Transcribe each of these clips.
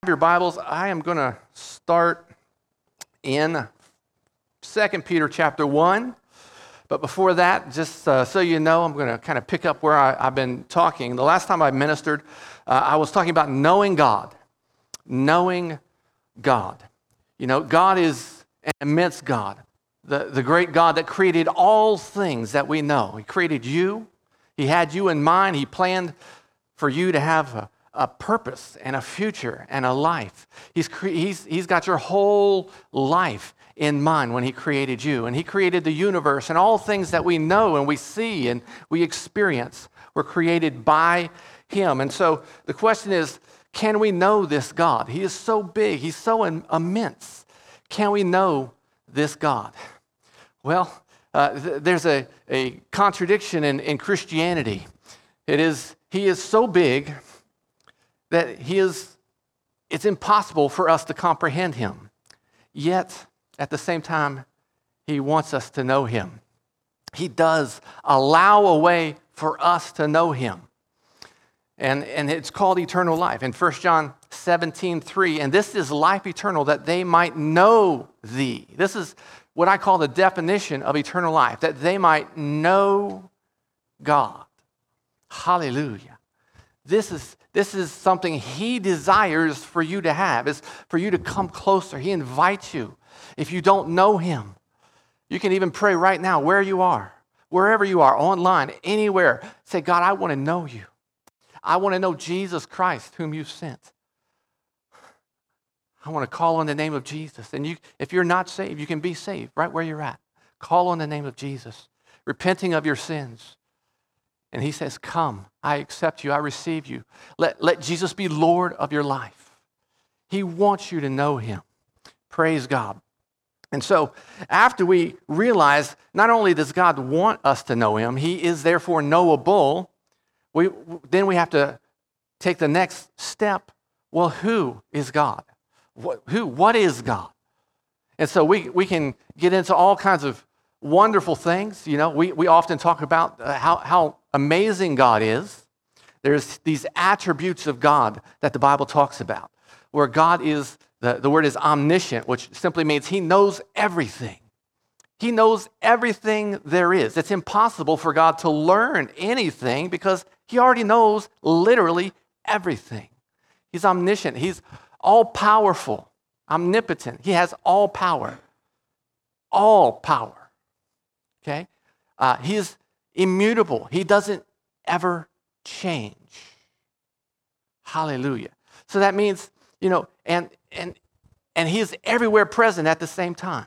your Bibles, I am going to start in 2 Peter chapter 1. But before that, just so you know, I'm going to kind of pick up where I've been talking. The last time I ministered, I was talking about knowing God. Knowing God. You know, God is an immense God. The great God that created all things that we know. He created you. He had you in mind. He planned for you to have a purpose and a future and a life. He's got your whole life in mind when he created you. And he created the universe, and all things that we know and we see and we experience were created by him. And so the question is, can we know this God? He is so big. He's so immense. Can we know this God? Well, there's a contradiction in Christianity. He is so big that it's impossible for us to comprehend him. Yet, at the same time, he wants us to know him. He does allow a way for us to know him. And it's called eternal life. In 1 John 17:3, and this is life eternal, that they might know thee. This is what I call the definition of eternal life, that they might know God. Hallelujah. This is something he desires for you to have, is for you to come closer. He invites you. If you don't know him, you can even pray right now where you are, wherever you are, online, anywhere. Say, God, I want to know you. I want to know Jesus Christ, whom you sent. I want to call on the name of Jesus. And if you're not saved, you can be saved right where you're at. Call on the name of Jesus, repenting of your sins. And he says, come, I accept you, I receive you. Let Jesus be Lord of your life. He wants you to know him. Praise God. And so after we realize not only does God want us to know him, he is therefore knowable, then we have to take the next step. Well, who is God? What is God? And so we can get into all kinds of wonderful things. You know, we often talk about how amazing God is. There's these attributes of God that the Bible talks about, where God is, the word is omniscient, which simply means he knows everything. He knows everything there is. It's impossible for God to learn anything because he already knows literally everything. He's omniscient. He's all-powerful, omnipotent. He has all power. All power. Okay? He is immutable. He doesn't ever change. Hallelujah. So that means, you know, and he is everywhere present at the same time.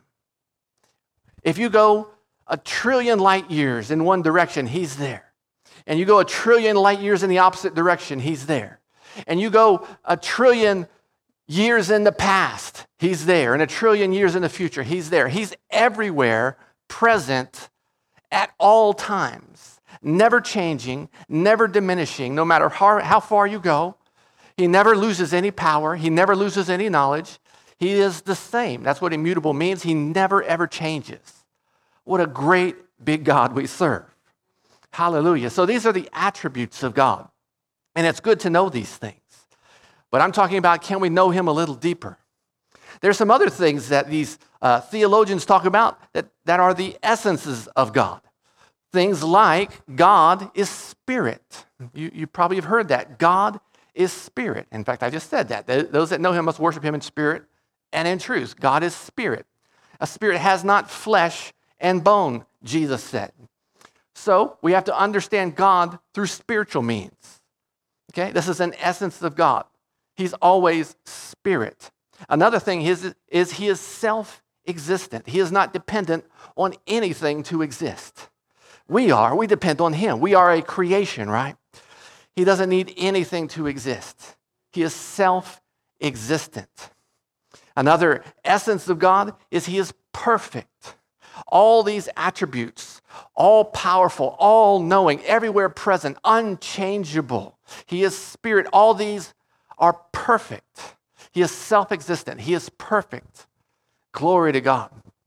If you go 1 trillion light years in one direction, he's there. And you go 1 trillion light years in the opposite direction, he's there. And you go 1 trillion years in the past, he's there. And 1 trillion years in the future, he's there. He's everywhere present at all times, never changing, never diminishing, no matter how far you go. He never loses any power. He never loses any knowledge. He is the same. That's what immutable means. He never, ever changes. What a great big God we serve. Hallelujah. So these are the attributes of God. And it's good to know these things. But I'm talking about, can we know him a little deeper? There's some other things that these theologians talk about that are the essences of God. Things like God is spirit. You probably have heard that. God is spirit. In fact, I just said that. Those that know him must worship him in spirit and in truth. God is spirit. A spirit has not flesh and bone, Jesus said. So we have to understand God through spiritual means. Okay? This is an essence of God. He's always spirit. Another thing is he is self-existent. He is not dependent on anything to exist. We depend on him. We are a creation, right? He doesn't need anything to exist. He is self-existent. Another essence of God is he is perfect. All these attributes, all powerful, all knowing, everywhere present, unchangeable. He is spirit. All these are perfect. He is self-existent. He is perfect. Glory to God.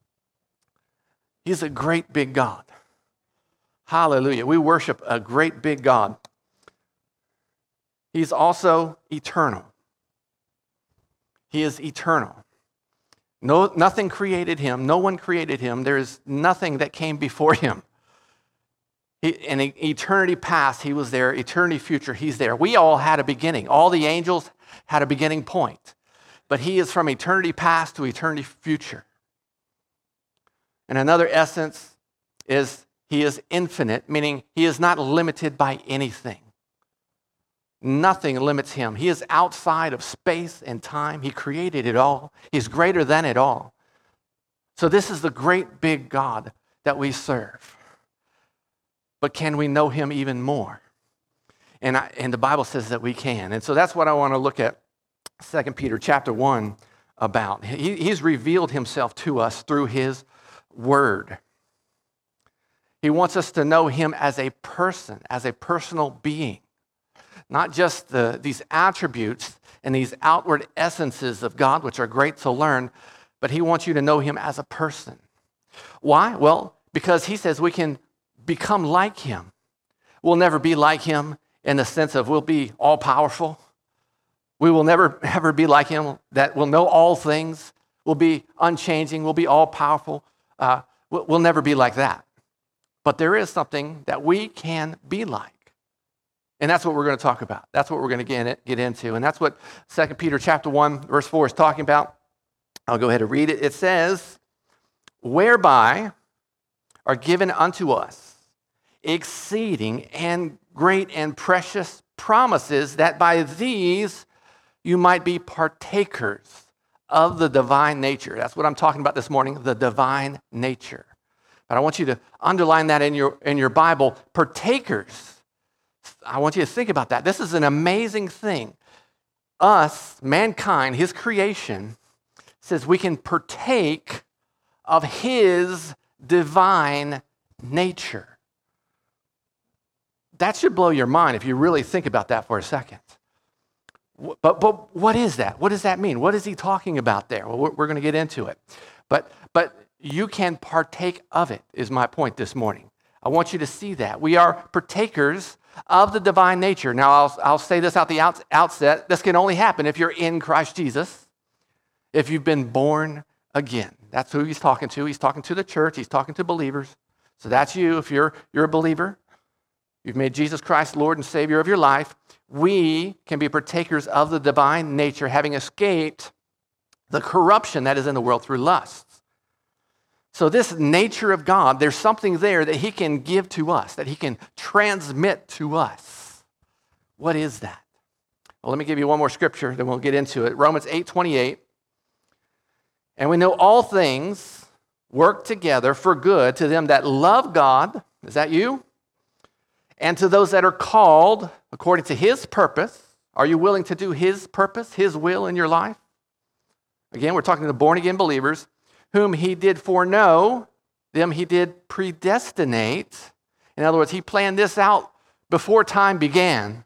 He's a great big God. Hallelujah. We worship a great big God. He's also eternal. He is eternal. No, nothing created him. No one created him. There is nothing that came before him. In eternity past, he was there. Eternity future, he's there. We all had a beginning. All the angels had a beginning point. But he is from eternity past to eternity future. And another essence is he is infinite, meaning he is not limited by anything. Nothing limits him. He is outside of space and time. He created it all. He's greater than it all. So this is the great big God that we serve. But can we know him even more? And the Bible says that we can. And so that's what I want to look at 2 Peter chapter 1 about. He's revealed himself to us through his word. He wants us to know him as a person, as a personal being. Not just these attributes and these outward essences of God, which are great to learn, but he wants you to know him as a person. Why? Well, because he says we can become like him. We'll never be like him in the sense of we'll be all-powerful. We will never, ever be like him that will know all things. We'll be unchanging. We'll be all-powerful. We'll never be like that. But there is something that we can be like. And that's what we're going to talk about. That's what we're going to get into. And that's what 2 Peter chapter 1, verse 4 is talking about. I'll go ahead and read it. It says, whereby are given unto us exceeding and great and precious promises, that by these you might be partakers of the divine nature. That's what I'm talking about this morning, the divine nature. But I want you to underline that in your Bible, partakers. I want you to think about that. This is an amazing thing. Us, mankind, his creation, says we can partake of his divine nature. That should blow your mind if you really think about that for a second. But what is that? What does that mean? What is he talking about there? Well, we're going to get into it. But you can partake of it, is my point this morning. I want you to see that. We are partakers of the divine nature. Now, I'll say this at the outset. This can only happen if you're in Christ Jesus, if you've been born again. That's who he's talking to. He's talking to the church. He's talking to believers. So that's you. If you're a believer, you've made Jesus Christ Lord and Savior of your life. We can be partakers of the divine nature, having escaped the corruption that is in the world through lusts. So this nature of God, there's something there that he can give to us, that he can transmit to us. What is that? Well, let me give you one more scripture, then we'll get into it. Romans 8:28. And we know all things work together for good to them that love God. Is that you? And to those that are called according to his purpose. Are you willing to do his purpose, his will in your life? Again, we're talking to born-again believers. Whom he did foreknow, them he did predestinate. In other words, he planned this out before time began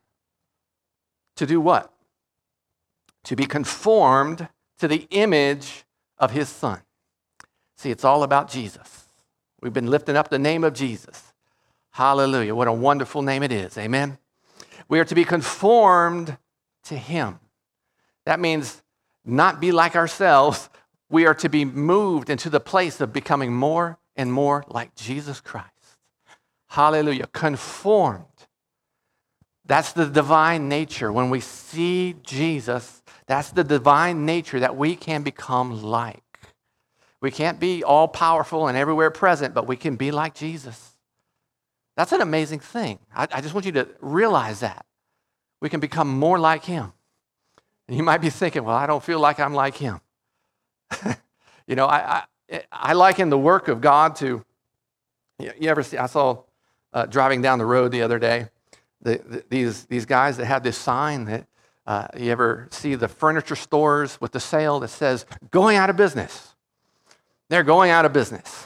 to do what? To be conformed to the image of his Son. See, it's all about Jesus. We've been lifting up the name of Jesus. Hallelujah. What a wonderful name it is. Amen. We are to be conformed to him. That means not be like ourselves. We are to be moved into the place of becoming more and more like Jesus Christ. Hallelujah. Conformed. That's the divine nature. When we see Jesus, that's the divine nature that we can become like. We can't be all powerful and everywhere present, but we can be like Jesus. That's an amazing thing. I just want you to realize that. We can become more like him. And you might be thinking, well, I don't feel like I'm like him. You know, I liken the work of God to, you ever see, I saw driving down the road the other day, these guys that have this sign that, you ever see the furniture stores with the sale that says, going out of business. They're going out of business.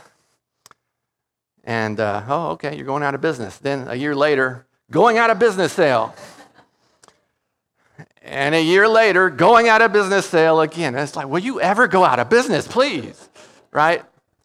And, oh, okay, you're going out of business. Then a year later, going out of business sale. And a year later, going out of business sale again. And it's like, will you ever go out of business, please? Right?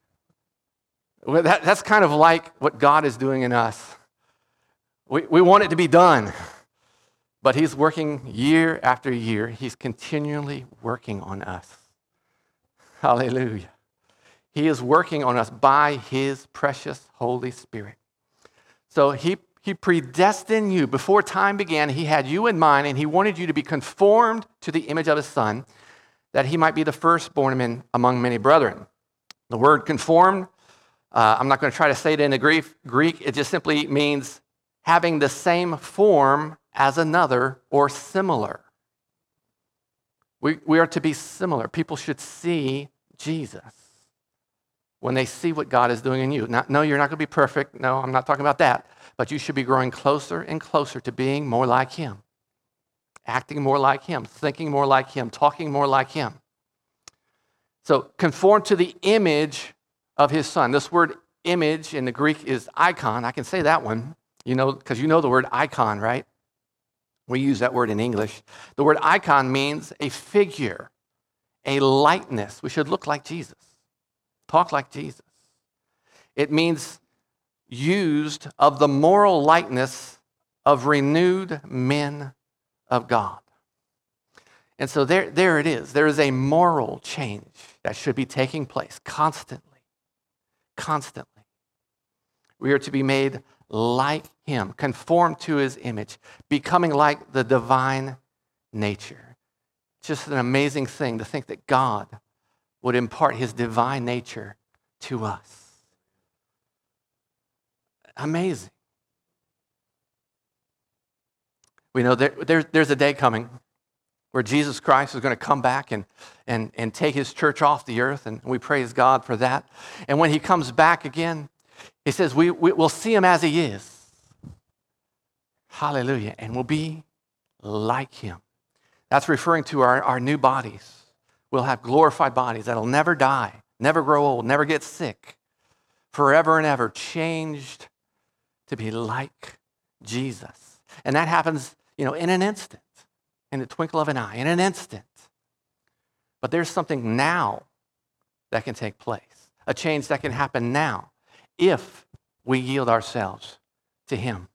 Well, that's kind of like what God is doing in us. We want it to be done. But he's working year after year. He's continually working on us. Hallelujah. He is working on us by his precious Holy Spirit. So he predestined you. Before time began, he had you in mind, and he wanted you to be conformed to the image of his Son, that he might be the firstborn among many brethren. The word conformed, I'm not going to try to say it in the Greek. It just simply means having the same form as another or similar. We are to be similar. People should see Jesus when they see what God is doing in you. No, you're not going to be perfect. No, I'm not talking about that. But you should be growing closer and closer to being more like him, acting more like him, thinking more like him, talking more like him. So conform to the image of his Son. This word image in the Greek is icon. I can say that one, because you know the word icon, right? We use that word in English. The word icon means a figure, a likeness. We should look like Jesus, talk like Jesus. It means used of the moral likeness of renewed men of God. And so there it is. There is a moral change that should be taking place constantly. Constantly. We are to be made like him, conformed to his image, becoming like the divine nature. Just an amazing thing to think that God would impart his divine nature to us. Amazing. We know there's a day coming where Jesus Christ is going to come back and take his church off the earth, and we praise God for that. And when he comes back again, he says we'll see him as he is. Hallelujah. And we'll be like him. That's referring to our new bodies. We'll have glorified bodies that'll never die, never grow old, never get sick, forever and ever, changed to be like Jesus. And that happens, in an instant, in the twinkle of an eye, in an instant. But there's something now that can take place, a change that can happen now if we yield ourselves to him.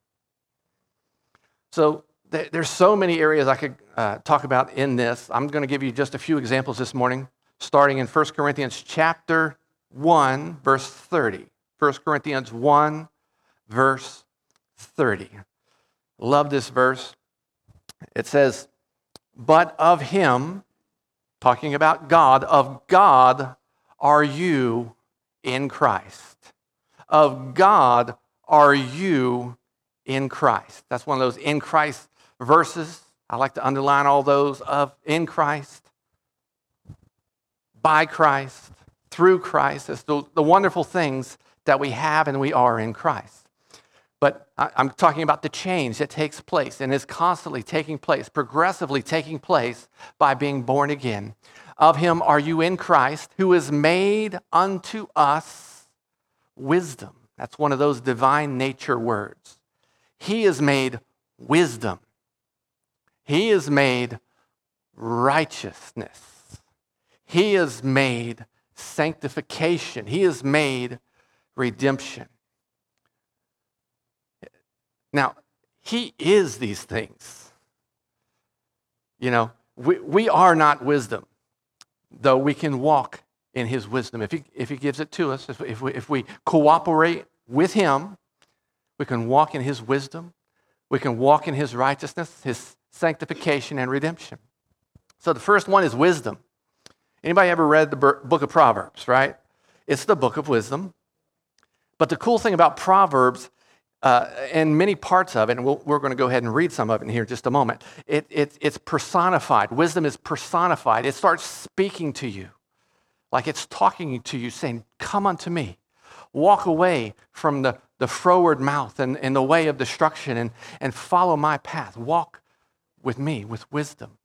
So there's so many areas I could talk about in this. I'm going to give you just a few examples this morning, starting in 1 Corinthians chapter 1, verse 30. 1 Corinthians 1, verse 30. Love this verse. It says, "But of him," talking about God, "of God are you in Christ." Of God are you in Christ. That's one of those in Christ verses. I like to underline all those of in Christ, by Christ, through Christ. It's the wonderful things that we have and we are in Christ. But I'm talking about the change that takes place and is constantly taking place, progressively taking place by being born again. Of him are you in Christ, who is made unto us wisdom. That's one of those divine nature words. He is made wisdom. He is made righteousness. He is made sanctification. He is made redemption. Now, he is these things. We are not wisdom, though we can walk in his wisdom. If he gives it to us, if we cooperate with him, we can walk in his wisdom. We can walk in his righteousness, his sanctification and redemption. So the first one is wisdom. Anybody ever read the book of Proverbs, right? It's the book of wisdom. But the cool thing about Proverbs, and many parts of it, and we're going to go ahead and read some of it in here in just a moment, it's personified. Wisdom is personified. It starts speaking to you, like it's talking to you, saying, "Come unto me. Walk away from the froward mouth and the way of destruction and follow my path. Walk with me with wisdom."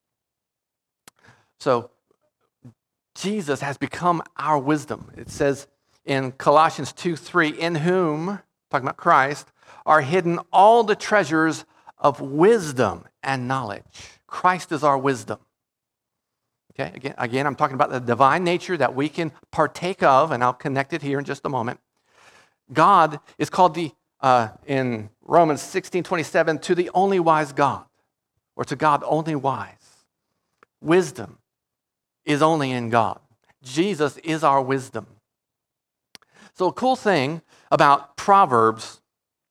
So Jesus has become our wisdom. It says in Colossians 2:3, "In whom," talking about Christ, "are hidden all the treasures of wisdom and knowledge." Christ is our wisdom. Okay, again, I'm talking about the divine nature that we can partake of, and I'll connect it here in just a moment. God is called in Romans 16:27, "to the only wise God." or to God only wise. Wisdom is only in God. Jesus is our wisdom. So a cool thing about Proverbs,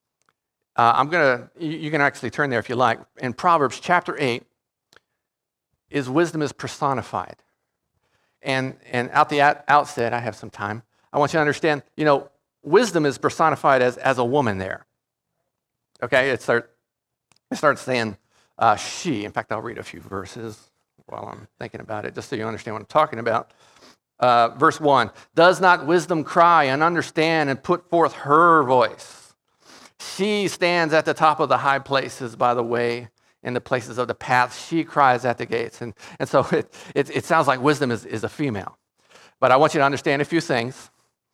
you can actually turn there if you like. In Proverbs chapter 8, is wisdom is personified. And at the outset, I have some time, I want you to understand, wisdom is personified as a woman there. Okay, it starts saying she. In fact, I'll read a few verses while I'm thinking about it, just so you understand what I'm talking about. Verse 1, does not wisdom cry and understand and put forth her voice? She stands at the top of the high places by the way, in the places of the paths. She cries at the gates. And so it sounds like wisdom is a female. But I want you to understand a few things.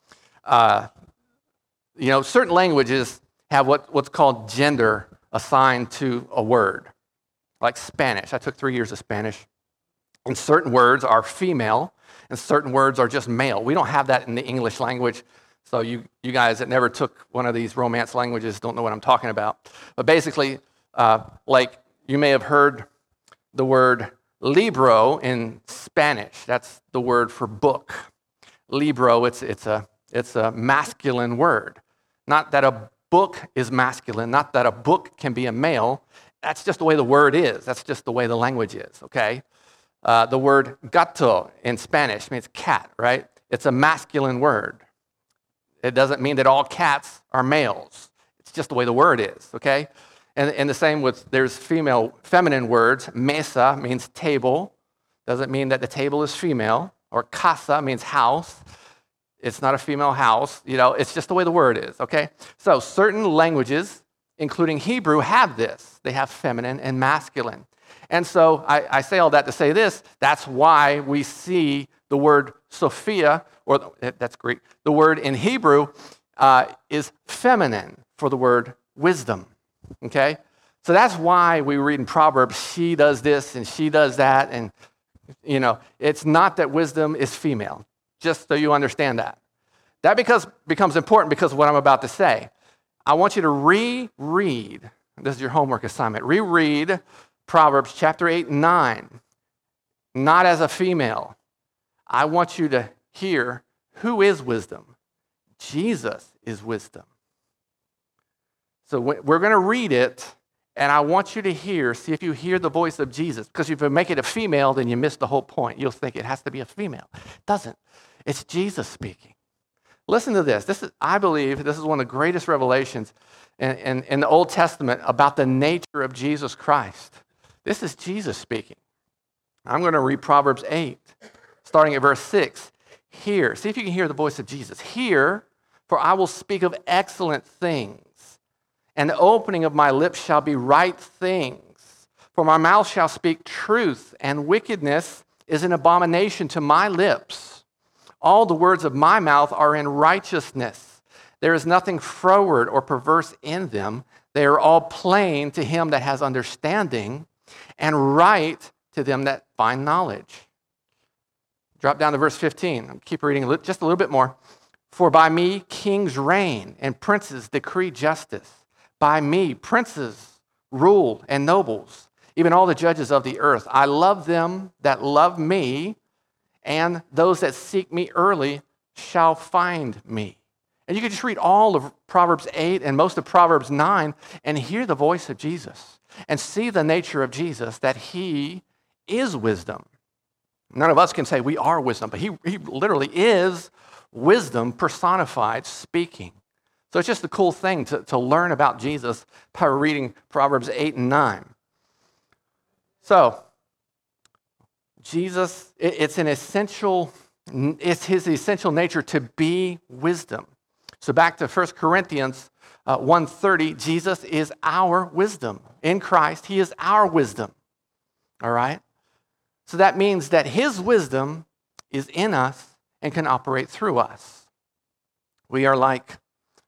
Certain languages have what's called gender assigned to a word, like Spanish. I took 3 years of Spanish. And certain words are female, and certain words are just male. We don't have that in the English language, so you guys that never took one of these romance languages don't know what I'm talking about. But basically, like you may have heard the word libro in Spanish. That's the word for book. Libro, it's a masculine word. Not that a book is masculine, not that a book can be a male. That's just the way the word is. That's just the way the language is, okay? The word gato in Spanish means cat, right? It's a masculine word. It doesn't mean that all cats are males. It's just the way the word is, okay? And the same with, there's feminine words. Mesa means table. Doesn't mean that the table is female. Or casa means house. It's not a female house. It's just the way the word is, okay? So certain languages, including Hebrew, have this. They have feminine and masculine. And so I say all that to say this. That's why we see the word Sophia, or that's Greek. The word in Hebrew is feminine for the word wisdom. Okay? So that's why we read in Proverbs, she does this and she does that. And, it's not that wisdom is female, just so you understand that. That becomes important because of what I'm about to say. I want you to reread, this is your homework assignment, reread Proverbs chapter 8 and 9, not as a female. I want you to hear who is wisdom. Jesus is wisdom. So we're going to read it, and I want you to see if you hear the voice of Jesus. Because if you make it a female, then you miss the whole point. You'll think it has to be a female. It doesn't. It's Jesus speaking. Listen to this. I believe this is one of the greatest revelations in the Old Testament about the nature of Jesus Christ. This is Jesus speaking. I'm going to read Proverbs 8, starting at verse 6. Hear, see if you can hear the voice of Jesus. Hear, for I will speak of excellent things, and the opening of my lips shall be right things. For my mouth shall speak truth, and wickedness is an abomination to my lips. All the words of my mouth are in righteousness. There is nothing froward or perverse in them. They are all plain to him that has understanding, and right to them that find knowledge. Drop down to verse 15. I'll keep reading just a little bit more. For by me kings reign, and princes decree justice. By me princes rule, and nobles, even all the judges of the earth. I love them that love me, and those that seek me early shall find me. And you can just read all of Proverbs 8 and most of Proverbs 9 and hear the voice of Jesus and see the nature of Jesus, that he is wisdom. None of us can say we are wisdom, but he literally is wisdom personified speaking. So it's just a cool thing to learn about Jesus by reading Proverbs 8 and 9. So Jesus, it's his essential nature to be wisdom. So back to 1 Corinthians 1:30, Jesus is our wisdom. In Christ, he is our wisdom. All right? So that means that his wisdom is in us and can operate through us. We are like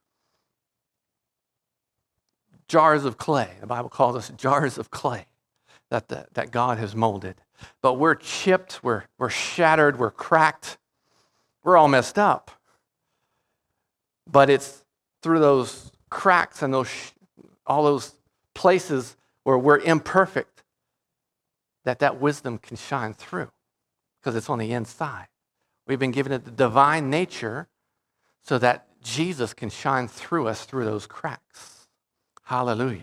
jars of clay. The Bible calls us jars of clay that God has molded. But we're chipped, we're shattered, we're cracked, we're all messed up. But it's through those cracks and all those places where we're imperfect that wisdom can shine through because it's on the inside. We've been given the divine nature so that Jesus can shine through us through those cracks. Hallelujah.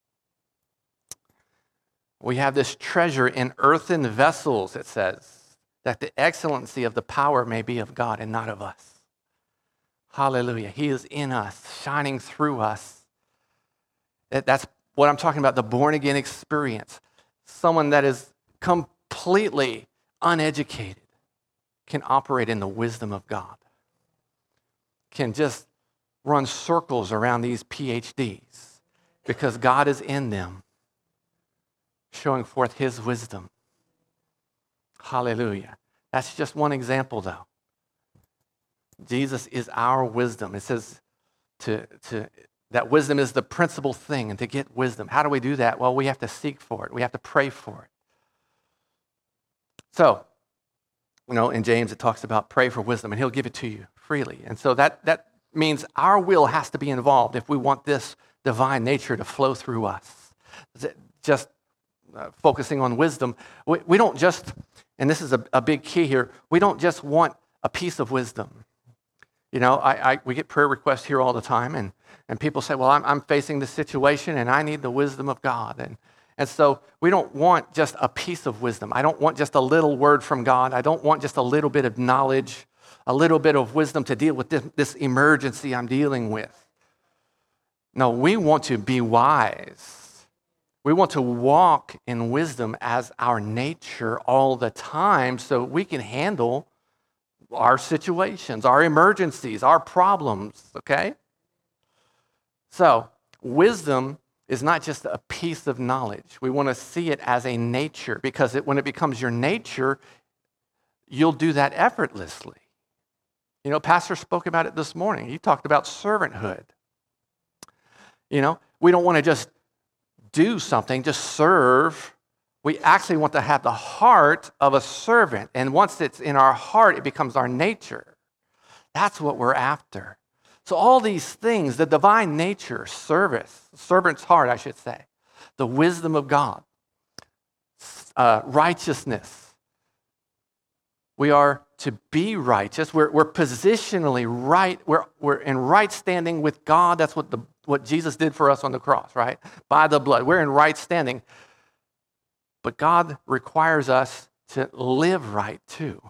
We have this treasure in earthen vessels, it says, that the excellency of the power may be of God and not of us. Hallelujah. He is in us, shining through us. That's what I'm talking about, the born-again experience. Someone that is completely uneducated can operate in the wisdom of God, can just run circles around these PhDs because God is in them, showing forth his wisdom. Hallelujah. That's just one example, though. Jesus is our wisdom. It says that wisdom is the principal thing, and to get wisdom. How do we do that? Well, we have to seek for it. We have to pray for it. So, in James it talks about pray for wisdom, and he'll give it to you freely. And so that means our will has to be involved if we want this divine nature to flow through us. Just focusing on wisdom, we don't just, and this is a big key here, we don't just want a piece of wisdom. We get prayer requests here all the time, and people say, well, I'm facing this situation, and I need the wisdom of God. And so we don't want just a piece of wisdom. I don't want just a little word from God. I don't want just a little bit of knowledge, a little bit of wisdom to deal with this emergency I'm dealing with. No, we want to be wise. We want to walk in wisdom as our nature all the time so we can handle our situations, our emergencies, our problems, okay? So, wisdom is not just a piece of knowledge. We want to see it as a nature because when it becomes your nature, you'll do that effortlessly. Pastor spoke about it this morning. He talked about servanthood. We don't want to just do something, just serve. We actually want to have the heart of a servant. And once it's in our heart, it becomes our nature. That's what we're after. So all these things, the divine nature, service, servant's heart, I should say, the wisdom of God, righteousness. We are to be righteous. We're positionally right. We're in right standing with God. That's what Jesus did for us on the cross, right? By the blood. We're in right standing. But God requires us to live right too.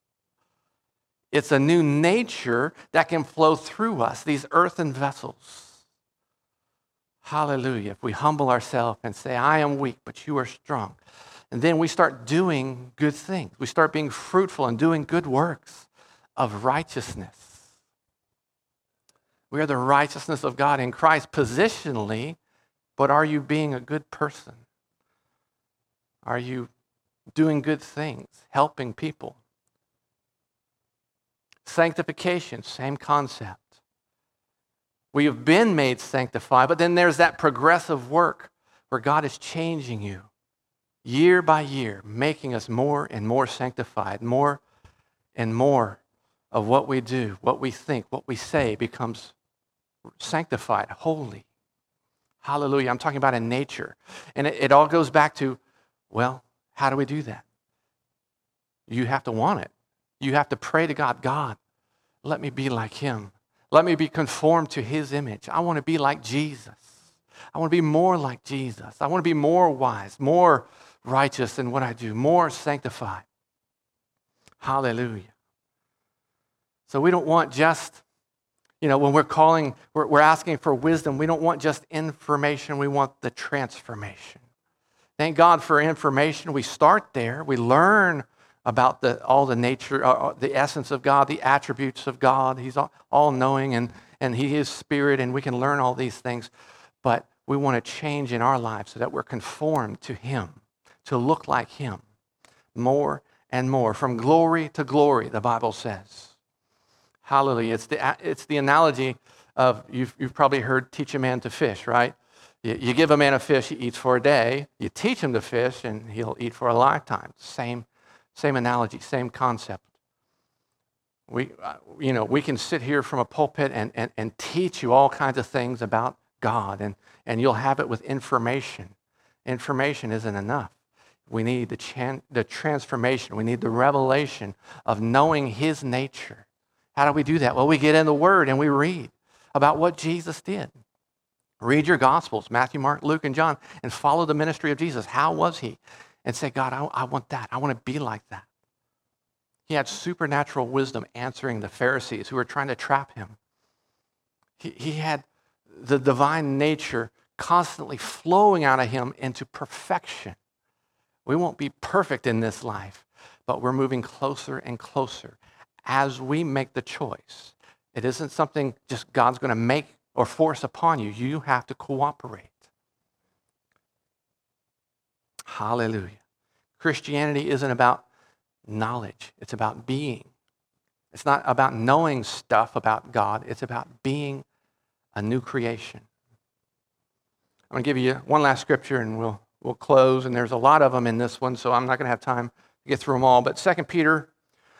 It's a new nature that can flow through us, these earthen vessels. Hallelujah. If we humble ourselves and say, I am weak, but you are strong. And then we start doing good things. We start being fruitful and doing good works of righteousness. We are the righteousness of God in Christ positionally, but are you being a good person? Are you doing good things, helping people? Sanctification, same concept. We have been made sanctified, but then there's that progressive work where God is changing you year by year, making us more and more sanctified, more and more of what we do, what we think, what we say becomes sanctified, holy. Hallelujah. I'm talking about in nature. And it all goes back to, well, how do we do that? You have to want it. You have to pray to God, God, let me be like him. Let me be conformed to his image. I want to be like Jesus. I want to be more like Jesus. I want to be more wise, more righteous in what I do, more sanctified. Hallelujah. So we don't want just, when we're asking for wisdom, we don't want just information, we want the transformation. Thank God for information. We start there. We learn about all the nature, the essence of God, the attributes of God. He's all-knowing, and he is spirit, and we can learn all these things. But we want to change in our lives so that we're conformed to him, to look like him more and more, from glory to glory, the Bible says. Hallelujah. It's the analogy of, you've probably heard teach a man to fish, right? You give a man a fish, he eats for a day. You teach him to fish, and he'll eat for a lifetime. Same analogy, same concept. We can sit here from a pulpit and teach you all kinds of things about God, and you'll have it with information. Information isn't enough. We need the transformation. We need the revelation of knowing his nature. How do we do that? Well, we get in the Word and we read about what Jesus did. Read your Gospels, Matthew, Mark, Luke, and John, and follow the ministry of Jesus. How was he? And say, God, I want that. I want to be like that. He had supernatural wisdom answering the Pharisees who were trying to trap him. He had the divine nature constantly flowing out of him into perfection. We won't be perfect in this life, but we're moving closer and closer as we make the choice. It isn't something just God's going to make or force upon you. You have to cooperate. Hallelujah. Christianity isn't about knowledge. It's about being. It's not about knowing stuff about God. It's about being a new creation. I'm going to give you one last scripture and we'll close. And there's a lot of them in this one, so I'm not going to have time to get through them all. But 2 Peter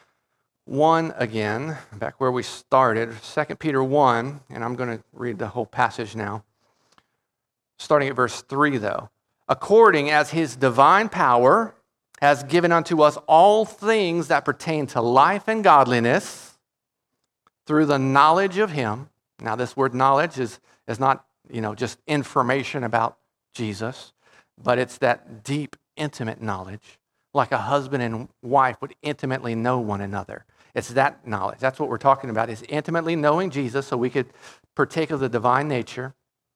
1 again, back where we started. 2 Peter 1, and I'm going to read the whole passage now. Starting at verse 3, though. According as his divine power has given unto us all things that pertain to life and godliness through the knowledge of him. Now, this word knowledge is not, just information about Jesus, but it's that deep, intimate knowledge, like a husband and wife would intimately know one another. It's that knowledge. That's what we're talking about, is intimately knowing Jesus so we could partake of the divine nature.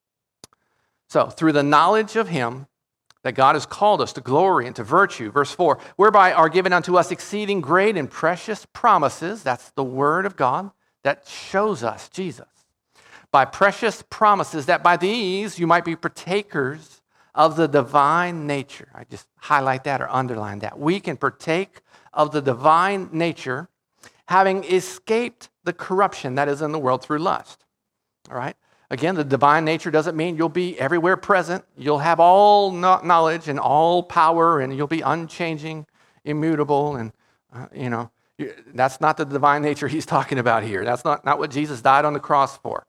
So, through the knowledge of him, that God has called us to glory and to virtue. Verse 4, whereby are given unto us exceeding great and precious promises. That's the word of God that shows us Jesus. By precious promises, that by these you might be partakers of the divine nature. I just highlight that or underline that. We can partake of the divine nature, having escaped the corruption that is in the world through lust. All right? Again, the divine nature doesn't mean you'll be everywhere present. You'll have all knowledge and all power, and you'll be unchanging, immutable, and, that's not the divine nature he's talking about here. That's not what Jesus died on the cross for.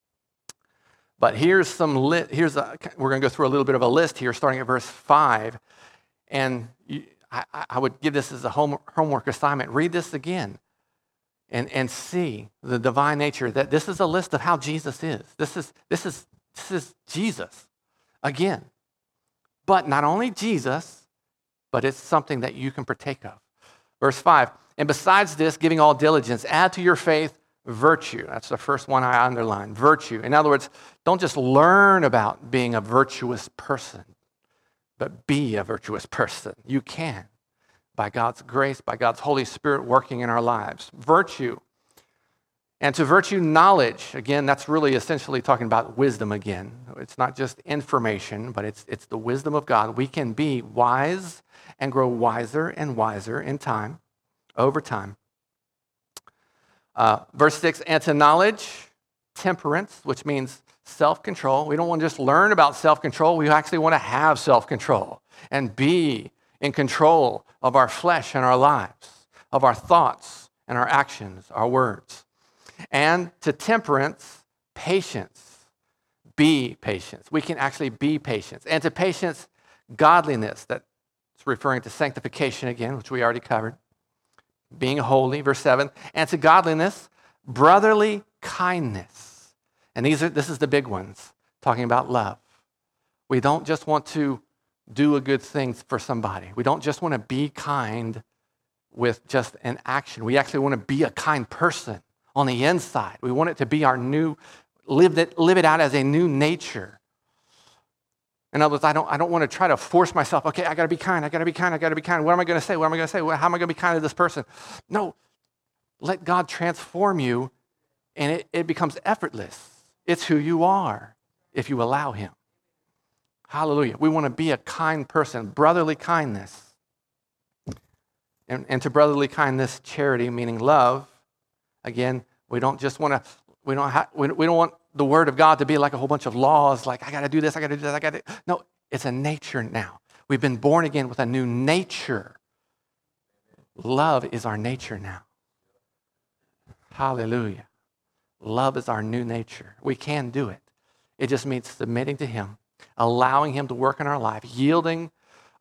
But we're going to go through a little bit of a list here, starting at verse 5. And I would give this as a homework assignment. Read this again and see the divine nature. That this is a list of how Jesus is. This is Jesus again. But not only Jesus, but it's something that you can partake of. Verse 5, and besides this, giving all diligence, add to your faith virtue. That's the first one I underline, virtue. In other words, don't just learn about being a virtuous person, but be a virtuous person. You can, by God's grace, by God's Holy Spirit working in our lives. Virtue. And to virtue, knowledge. Again, that's really essentially talking about wisdom again. It's not just information, but it's the wisdom of God. We can be wise and grow wiser and wiser in time, over time. Verse 6, and to knowledge, temperance, which means self-control. We don't want to just learn about self-control. We actually want to have self-control and be in control of our flesh and our lives, of our thoughts and our actions, our words. And to temperance, patience. Be patient. We can actually be patient. And to patience, godliness. That's referring to sanctification again, which we already covered. Being holy, verse 7, and to godliness, brotherly kindness. And this is the big ones, talking about love. We don't just want to do a good thing for somebody. We don't just want to be kind with just an action. We actually want to be a kind person on the inside. We want it to be our live it out as a new nature. In other words, I don't want to try to force myself, okay, I got to be kind. What am I going to say? How am I going to be kind to this person? No, let God transform you, and it becomes effortless. It's who you are if you allow him. Hallelujah. We want to be a kind person, brotherly kindness. And to brotherly kindness, charity, meaning love. Again, we don't want the word of God to be like a whole bunch of laws, like I got to do this, I got to do that, No, it's a nature now. We've been born again with a new nature. Love is our nature now. Hallelujah. Love is our new nature. We can do it. It just means submitting to him, allowing him to work in our life, yielding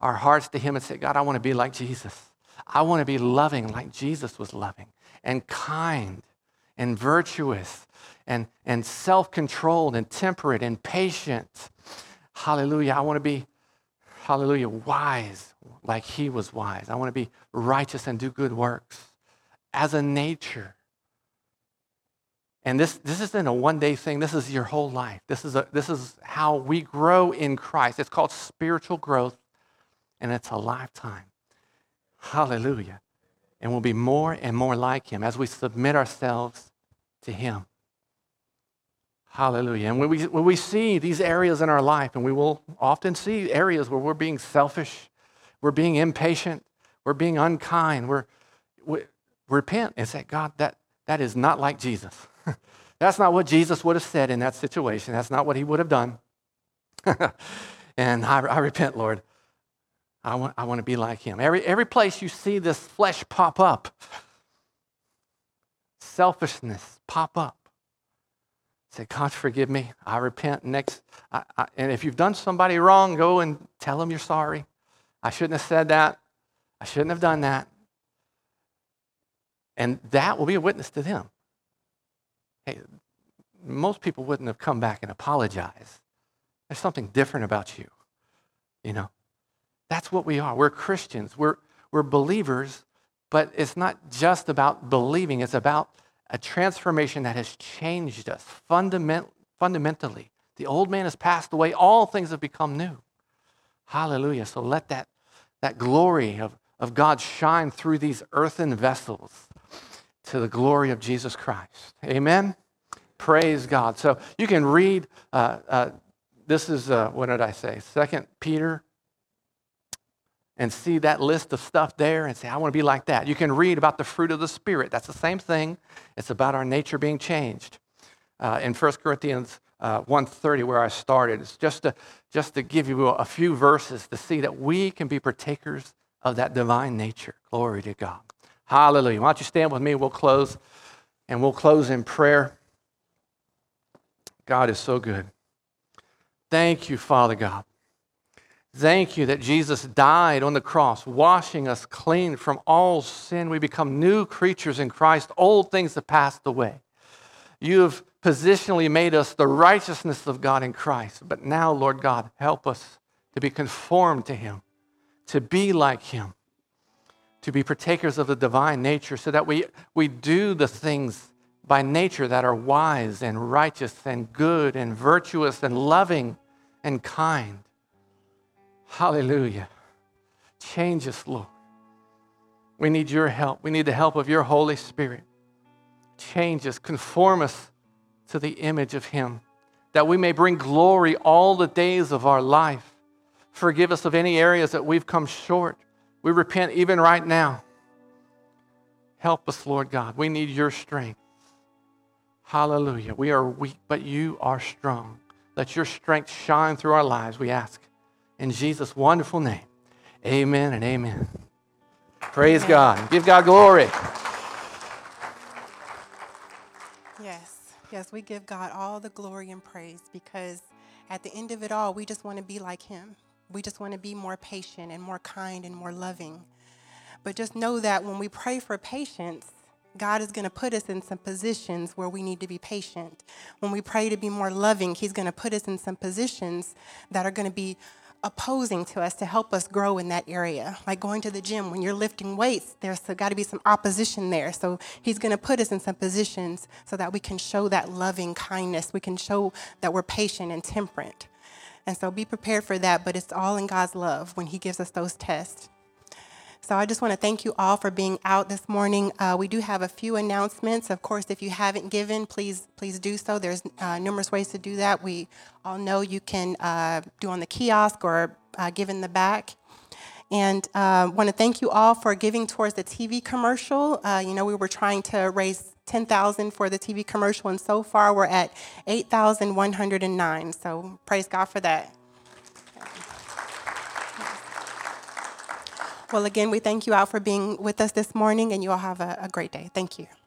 our hearts to him and say, God, I want to be like Jesus. I want to be loving like Jesus was loving, and kind and virtuous and self-controlled and temperate and patient. Hallelujah. I want to be, hallelujah, wise like he was wise. I want to be righteous and do good works as a nature. And this isn't a one-day thing. This is your whole life. This is how we grow in Christ. It's called spiritual growth, and it's a lifetime. Hallelujah. And we'll be more and more like him as we submit ourselves to him. Hallelujah. And when we see these areas in our life, and we will often see areas where we're being selfish, we're being impatient, we're being unkind, we repent and say, God, that is not like Jesus. That's not what Jesus would have said in that situation. That's not what he would have done. And I repent, Lord. I want to be like him. Every place you see this flesh pop up, selfishness pop up, say, God, forgive me. I repent. And if you've done somebody wrong, go and tell them you're sorry. I shouldn't have said that. I shouldn't have done that. And that will be a witness to them. Hey, most people wouldn't have come back and apologized. There's something different about you, you know. That's what we are. We're Christians. We're believers, but it's not just about believing. It's about a transformation that has changed us fundamentally. The old man has passed away. All things have become new. Hallelujah. So let that glory of God shine through these earthen vessels to the glory of Jesus Christ. Amen? Praise God. So you can read, this is, what did I say? 2 Peter, and see that list of stuff there and say, I want to be like that. You can read about the fruit of the Spirit. That's the same thing. It's about our nature being changed. In 1 Corinthians 1:30, where I started, it's just to give you a few verses to see that we can be partakers of that divine nature. Glory to God. Hallelujah. Why don't you stand with me? We'll close, and we'll close in prayer. God is so good. Thank you, Father God. Thank you that Jesus died on the cross, washing us clean from all sin. We become new creatures in Christ. Old things have passed away. You have positionally made us the righteousness of God in Christ. But now, Lord God, help us to be conformed to him, to be like him, to be partakers of the divine nature so that we do the things by nature that are wise and righteous and good and virtuous and loving and kind. Hallelujah. Change us, Lord. We need your help. We need the help of your Holy Spirit. Change us, conform us to the image of him, that we may bring glory all the days of our life. Forgive us of any areas that we've come short. We repent even right now. Help us, Lord God. We need your strength. Hallelujah. We are weak, but you are strong. Let your strength shine through our lives, we ask. In Jesus' wonderful name, amen and amen. Praise God. Give God glory. Yes, we give God all the glory and praise because at the end of it all, we just want to be like him. We just want to be more patient and more kind and more loving. But just know that when we pray for patience, God is going to put us in some positions where we need to be patient. When we pray to be more loving, he's going to put us in some positions that are going to be opposing to us to help us grow in that area. Like going to the gym, when you're lifting weights, there's got to be some opposition there. So he's going to put us in some positions so that we can show that loving kindness. We can show that we're patient and temperate. And so be prepared for that, but it's all in God's love when he gives us those tests. So I just want to thank you all for being out this morning. We do have a few announcements. Of course, if you haven't given, please do so. There's numerous ways to do that. We all know you can do on the kiosk or give in the back. And want to thank you all for giving towards the TV commercial. We were trying to raise $10,000 for the TV commercial, and so far we're at $8,109. So praise God for that. Well, again, we thank you all for being with us this morning, and you all have a great day. Thank you.